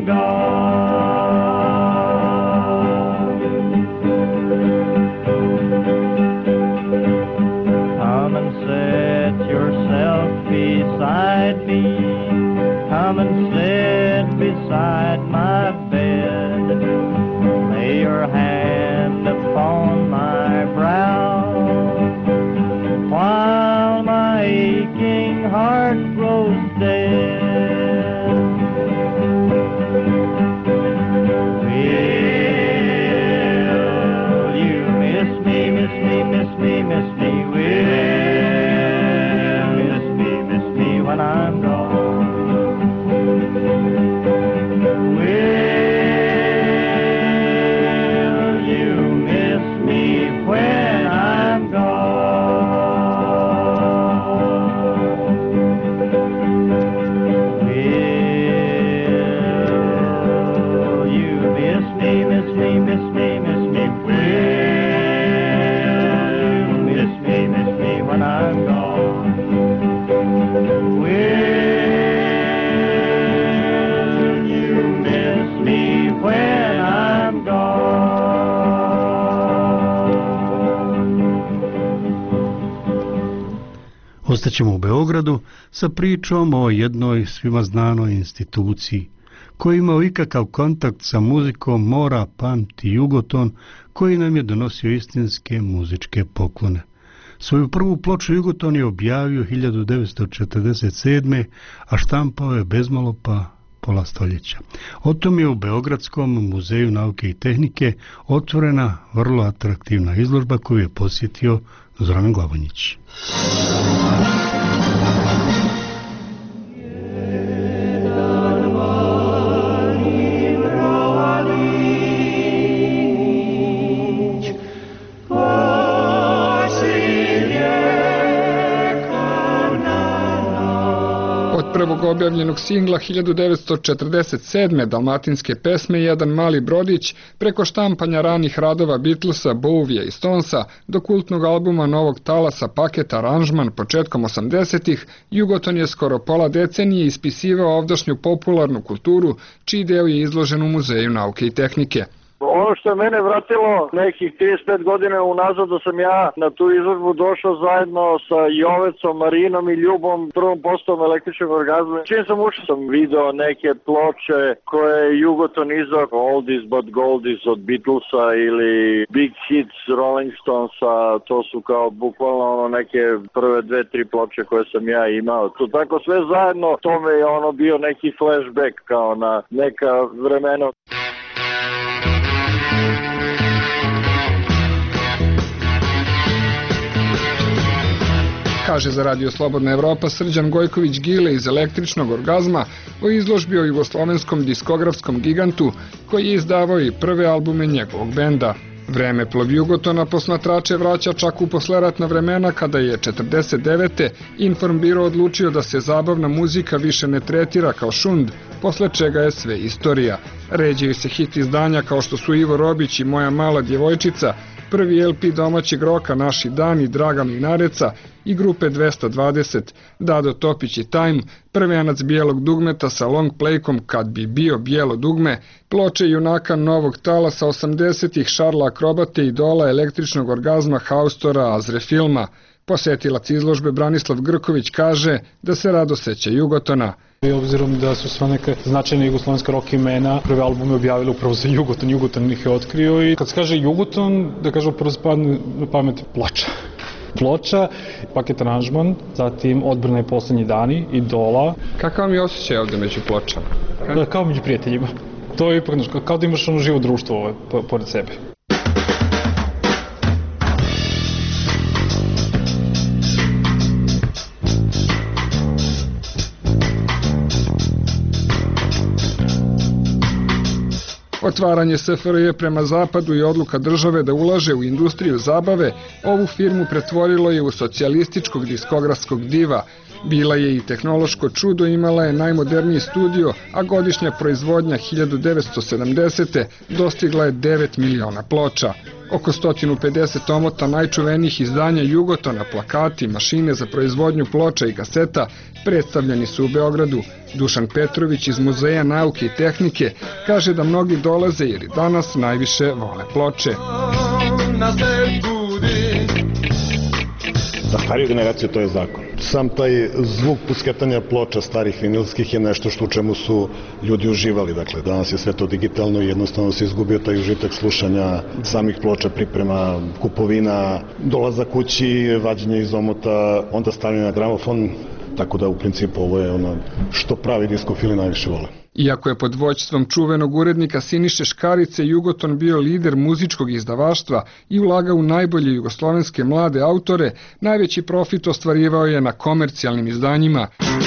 Come and set yourself beside me. Come and sit beside my bed. Lay your hand upon my brow while my aching heart grows dead. Will you miss me, miss me, miss me, miss me? Will miss me, miss me when I'm gone? Will you miss me when I'm gone? Will you miss me, miss me, miss me, miss me? Will you miss me, miss me when I'm gone? Will you miss me when I'm gone? Ostaćemo u Beogradu sa pričom o jednoj svima znanoj instituciji. Ko je imao ikakav kontakt sa muzikom mora pamti Jugoton, koji nam je donosio istinske muzičke poklone. Svoju prvu ploču Jugoton je objavio hiljadu devetsto četrdeset sedme. a štampao je bezmalo pa pola stoljeća. O tom je u Beogradskom muzeju nauke i tehnike otvorena vrlo atraktivna izložba koju je posjetio Zoran Glavonjić. Prvog objavljenog singla hiljadu devetsto četrdeset sedme. dalmatinske pesme Jedan mali brodić, preko štampanja ranih radova Beatlesa, Bowija i Stonesa, do kultnog albuma Novog talasa Paket aranžman početkom osamdesetih, Jugoton je skoro pola decenije ispisivao ovdašnju popularnu kulturu, čiji deo je izložen u Muzeju nauke i tehnike. Ono što je mene vratilo nekih trideset pet godina unazad, da sam ja na tu izložbu došao zajedno sa Jovecom, Marinom i Ljubom, prvom postavom električnog orgazma. Čim sam ušao sam video neke ploče koje je Jugoton izdao, Oldies but Goldies od Beatlesa ili Big Hits Rolling Stonesa, to su kao bukvalno ono neke prve dve, tri ploče koje sam ja imao. To tako sve zajedno, to me je ono bio neki flashback kao na neka vremena. Kaže za Radio Slobodna Evropa Srđan Gojković Gile iz Električnog orgazma o izložbi o jugoslovenskom diskografskom gigantu koji je izdavao i prve albume njegovog benda. Vremeplov Jugotona posmatrače vraća čak u posleratna vremena kada je četrdeset devete. Informbiro odlučio da se zabavna muzika više ne tretira kao šund, posle čega je sve istorija. Ređaju se hit izdanja kao što su Ivo Robić i Moja mala djevojčica, prvi el pe domaćeg roka Naši dani Draga Mlinareca i grupe dvesta dvadeset, Dado Topić i Time, prvenac bijelog dugmeta sa long playkom Kad bi bio bijelo dugme, ploče junaka Novog talasa osamdesetih, Šarla Akrobate, idola Električnog orgazma, Haustora, Azre filma. Posetilac izložbe Branislav Grković kaže da se rado seća Jugotona. I obzirom da su sva neka značajna jugoslovenska rock imena prve albume objavili upravo za Jugoton, Jugoton ih je otkrio i kad se kaže Jugoton, da kažem prvo spadne na pamet ploča. Ploča, Paket aranžman, zatim Odbrana i poslednji dani, Idola. Kakav vam je osjećaj ovde među pločama? Da, kao među prijateljima. To je ipak, kao da imaš ono živo društvo ovo, pored sebe. Otvaranje es ef er je prema zapadu i odluka države da ulaže u industriju zabave, ovu firmu pretvorilo je u socijalističkog diskografskog diva. Bila je i tehnološko čudo, imala je najmoderniji studio, a godišnja proizvodnja hiljadu devetsto sedamdesete. dostigla je devet miliona ploča. Oko sto pedeset omota najčuvenijih izdanja Jugotona, plakati, mašine za proizvodnju ploča i kaseta predstavljeni su u Beogradu. Dušan Petrović iz Muzeja nauke i tehnike kaže da mnogi dolaze jer i danas najviše vole Ploče. Za stariju generaciju to je zakon. Sam taj zvuk pusketanja ploča starih vinilskih je nešto što u čemu su ljudi uživali. Dakle, danas je sve to digitalno i jednostavno se izgubio taj užitak slušanja samih ploča, priprema, kupovina, dolazak kući, vađenje iz omota, onda stavljanje na gramofon, tako da u principu ovo je ono što pravi diskofili najviše vole. Iako je pod vođstvom čuvenog urednika Siniše Škarice Jugoton bio lider muzičkog izdavaštva i ulagao u najbolje jugoslovenske mlade autore, najveći profit ostvarivao je na komercijalnim izdanjima.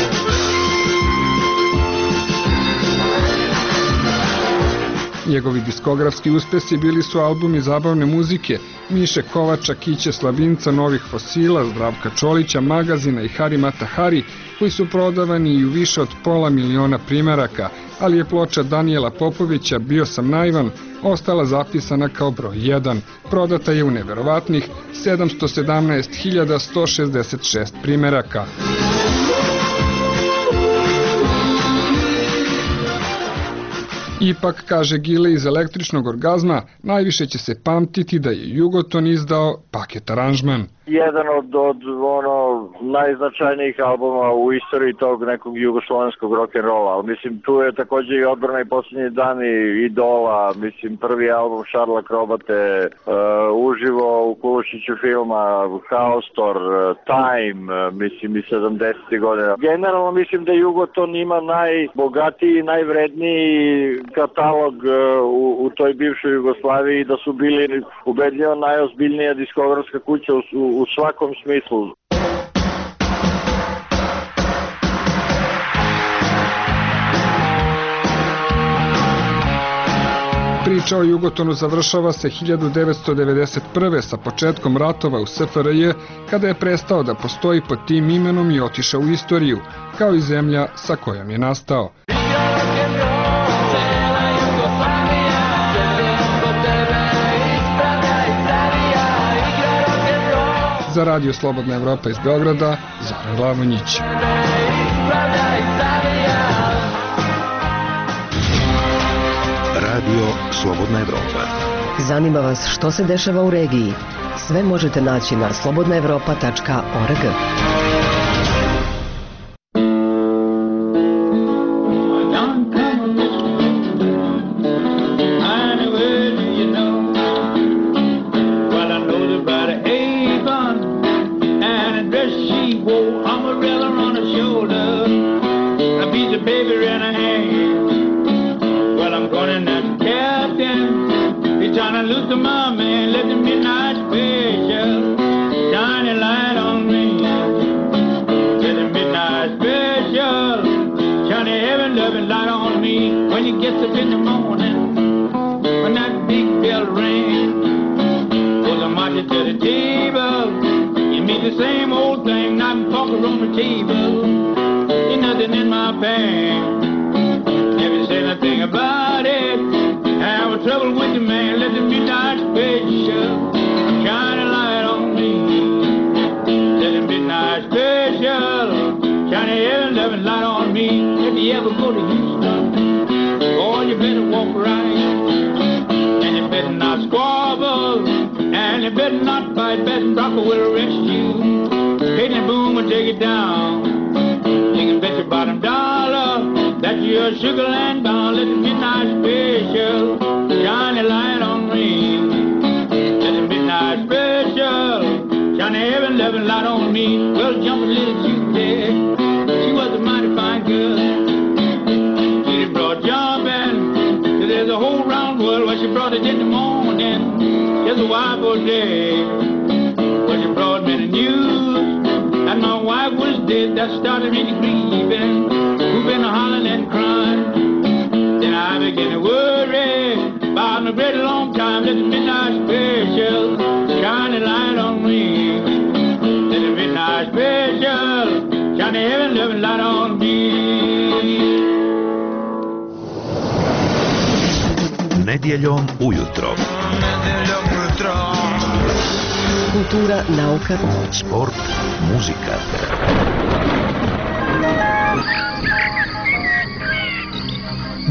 Njegovi diskografski uspesi bili su albumi zabavne muzike Miše Kovača, Kiće Slavinca, Novih fosila, Zdravka Čolića, Magazina i Harimata Hari, koji su prodavani i u više od pola miliona primeraka, ali je ploča Danijela Popovića Bio sam naivan ostala zapisana kao broj jedan. Prodata je u neverovatnih sedamsto sedamnaest hiljada sto šezdeset šest primeraka. Ipak, kaže Gile iz Električnog orgazma, najviše će se pamtiti da je Jugoton izdao paket aranžman. Jedan od, od ono, najznačajnijih albuma u istoriji tog nekog jugoslovenskog rock'n'rolla, ali mislim tu je također i Odbrana i posljednji dani, Idola, mislim prvi album Šarla Krobate, uh, uživo u Kulušiću filma, Haostor, uh, Time, uh, mislim i sedamdesetih godina. Generalno mislim da Jugoton ima najbogatiji, najvredniji katalog uh, u, u toj bivšoj Jugoslaviji, da su bili ubedljivo najozbiljnija diskografska kuća u, u u svakom smislu. Priča o Jugotonu završava se hiljadu devetsto devedeset prve sa početkom ratova u S F R J, kada je prestao da postoji pod tim imenom i otišao u istoriju, kao i zemlja sa kojom je nastao. Za Radio Slobodna Evropa iz Beograda, Zoran Lavonjić. Radio Slobodna Evropa. Zanima vas što se dešava u regiji? Sve možete naći na slobodna evropa tačka org. Nedjeljom ujutro. Kultura, nauka, sport, muzika.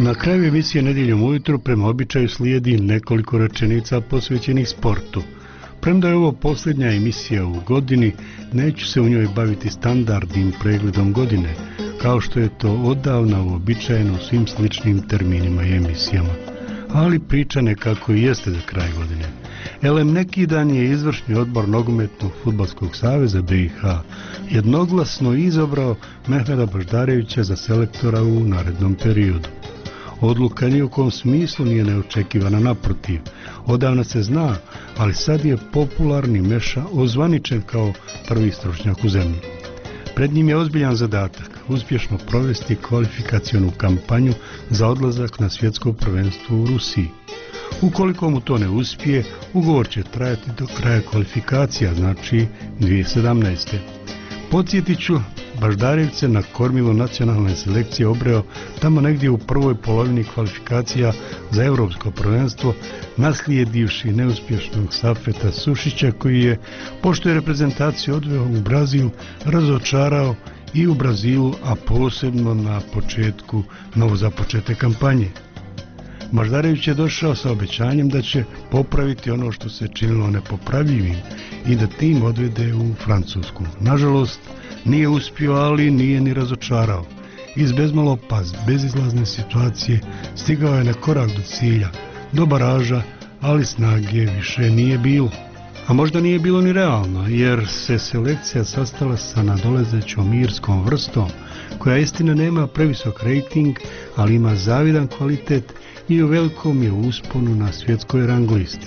Na kraju emisije Nedjeljom ujutro prema običaju slijedi nekoliko rečenica posvećenih sportu. Premda je ovo posljednja emisija u godini, neću se u njoj baviti standardnim pregledom godine, kao što je to odavna uobičajeno u svim sličnim terminima i emisijama. Ali priča nekako i jeste za kraj godine. Elem neki dan je izvršni odbor Nogometnog fudbalskog saveza B i H jednoglasno izabrao Mehmeda Baždarevića za selektora u narednom periodu. Odluka ni u kom smislu nije neočekivana, naprotiv. Odavna se zna, ali sad je popularni Meša ozvaničen kao prvi stručnjak u zemlji. Pred njim je ozbiljan zadatak, uspješno provesti kvalifikacionu kampanju za odlazak na svjetsko prvenstvo u Rusiji. Ukoliko mu to ne uspije, ugovor će trajati do kraja kvalifikacija, znači dvije tisuće sedamnaeste. Podsjetit ću, Baždarevce na kormilo nacionalne selekcije obreo tamo negdje u prvoj polovini kvalifikacija za europsko prvenstvo, naslijedivši neuspješnog Safeta Sušića koji je, pošto je reprezentaciju odveo u Brazil, razočarao i u Brazilu, a posebno na početku novozapočete kampanje. Baždarević je došao sa obećanjem da će popraviti ono što se činilo nepopravljivim i da tim odvede u Francusku. Nažalost, nije uspio, ali nije ni razočarao. Iz bezmalo pa bezizlazne situacije stigao je na korak do cilja, do baraža, ali snage više nije bilo. A možda nije bilo ni realno, jer se selekcija sastala sa nadolezećom irskom vrstom, koja istina nema previsok rejting, ali ima zavidan kvalitet i u velikom je usponu na svjetskoj rang listi.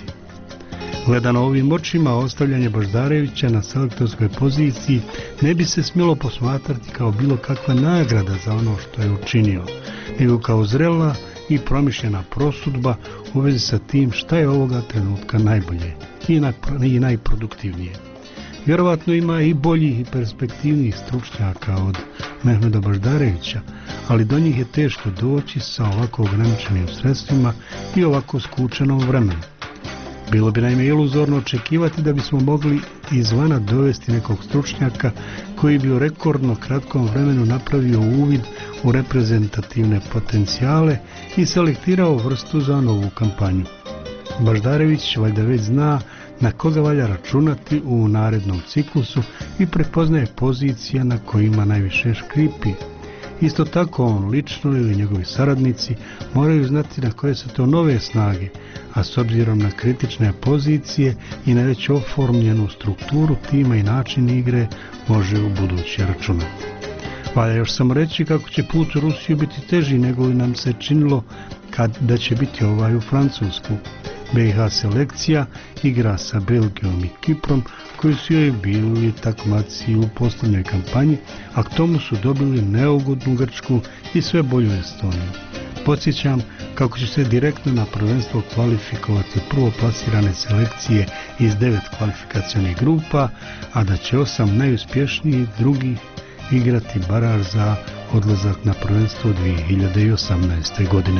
Gledano ovim očima, ostavljanje Baždarevića na selektorskoj poziciji ne bi se smjelo posmatrati kao bilo kakva nagrada za ono što je učinio, nego kao zrela i promišljena prosudba u vezi sa tim šta je ovoga trenutka najbolje i, najpro, i najproduktivnije. Vjerovatno ima i boljih i perspektivnijih stručnjaka od Mehmeda Baždarevića, ali do njih je teško doći sa ovako ograničenim sredstvima i ovako skučenom vremenu. Bilo bi naime iluzorno očekivati da bismo mogli izvana dovesti nekog stručnjaka koji bi u rekordno kratkom vremenu napravio uvid u reprezentativne potencijale i selektirao vrstu za novu kampanju. Baždarević valjda već zna na koga valja računati u narednom ciklusu i prepoznaje pozicije na kojima najviše škripi. Isto tako on lično ili njegovi saradnici moraju znati na koje su to nove snage, a s obzirom na kritične pozicije i na već oformljenu strukturu tima i način igre može u buduće računati. Valja još samo reći kako će put u Rusiju biti teži nego li nam se činilo kad da će biti ovaj u Francusku. B i H selekcija igra sa Belgijom i Kiprom koji su joj bili takmaci u posljednjoj kampanji, a k tomu su dobili neugodnu Grčku i sve bolju Estoniju. Podsjećam kako će se direktno na prvenstvo kvalifikovati prvo plasirane selekcije iz devet kvalifikacionih grupa, a da će osam najuspješnijih drugih igrati baraž za odlazak na prvenstvo dvije hiljade osamnaeste. godine.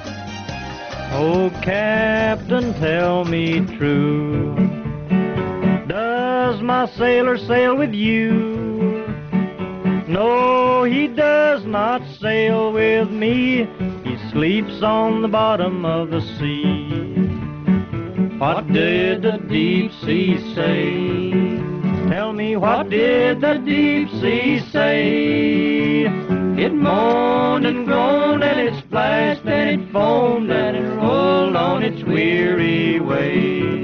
Oh, Captain, tell me true, does my sailor sail with you? No, he does not sail with me, he sleeps on the bottom of the sea. What did the deep sea say? Tell me, what did the deep sea say? It moaned and groaned and it splashed and it foamed and it rolled on its weary way.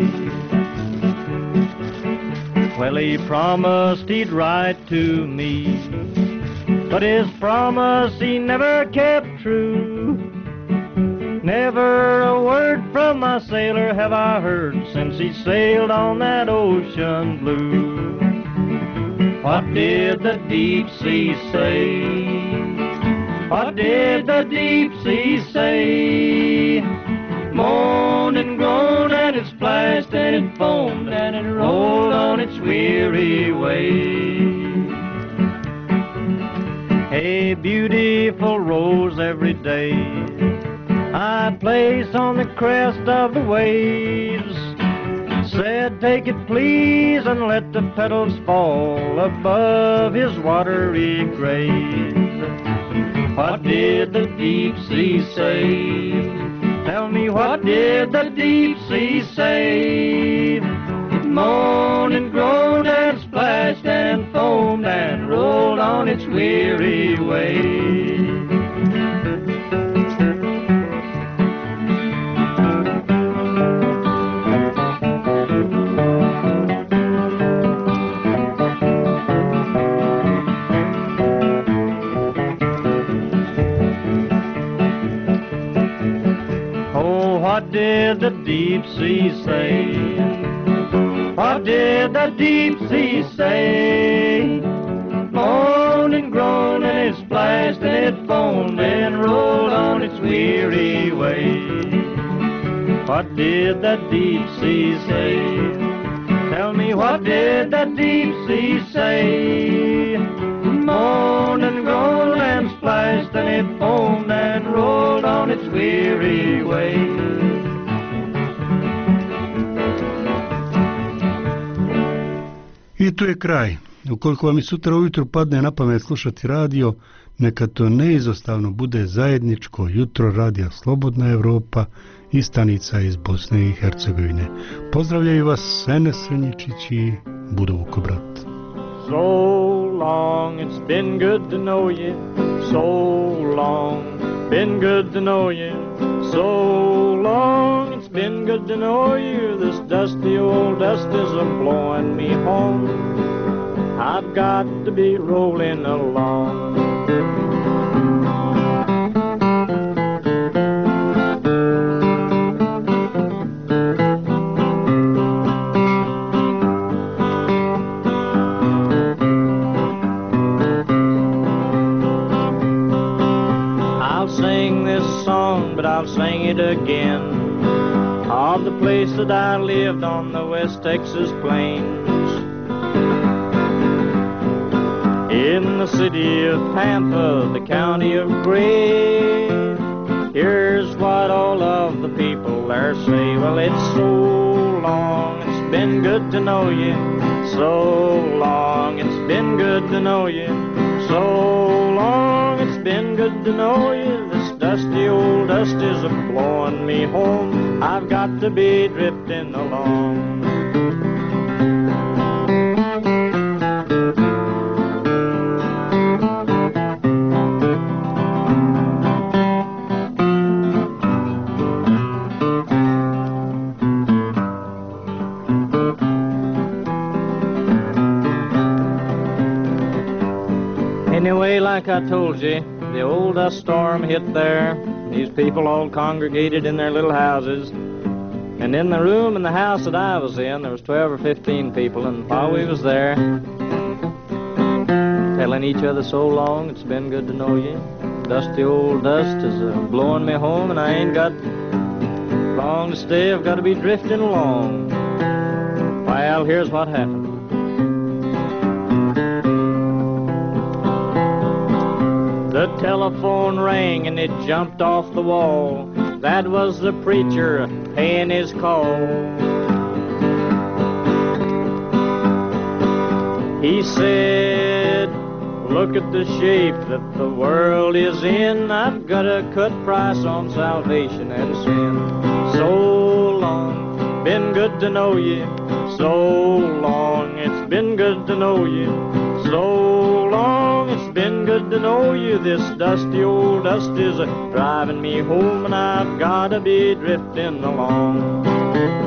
Well, he promised he'd write to me, but his promise he never kept true. Never a word from my sailor have I heard since he sailed on that ocean blue. What did the deep sea say? What did the deep sea say? Moaned and groaned and it splashed and it foamed and it rolled on its weary way. A beautiful rose every day I place on the crest of the waves, said take it please and let the petals fall above his watery grave. what did the deep sea say? Tell me, what did the deep sea say? It moaned and groaned and splashed and foamed and rolled on its weary way. What did the deep sea say? What did the deep sea say? Moaned and groaned and it splashed and it foamed and rolled on its weary way. What did the deep sea say? Tell me, what did the deep sea say? Moaned and groaned and splashed and it foamed and rolled on its weary way. I tu je kraj. Ukoliko vam i sutra ujutru padne na pamet slušati radio, neka to neizostavno bude zajedničko jutro radija Slobodna Evropa i stanica iz Bosne i Hercegovine. Pozdravljaju vas Enes Srenjičić i Budo Vukobrat. So long, it's been good to know you. So long, been good to know you. So long, it's been good to know you. This dusty old dust is a-blowing me home. I've got to be rolling along. I'll sing it again, of the place that I lived on the West Texas plains, in the city of Pampa, the county of Gray. Here's what all of the people there say. Well, it's so long, it's been good to know you. So long, it's been good to know you. So long, it's been good to know you. This dusty old dust is a-blowing me home. I've got to be drifting along. Anyway, like I told you, the old dust storm hit there. These people all congregated in their little houses. And in the room in the house that I was in, there was twelve or fifteen people. And while we was there, telling each other so long, it's been good to know you. Dusty old dust is uh, blowing me home, and I ain't got long to stay. I've got to be drifting along. Well, here's what happened. The telephone rang and it jumped off the wall. That was the preacher paying his call. He said, look at the shape that the world is in. I've got a cut price on salvation and sin. So long, been good to know you. So long, it's been good to know you. So long, it's been good to know you. This dusty old dust is a driving me home, and I've got to be drifting along.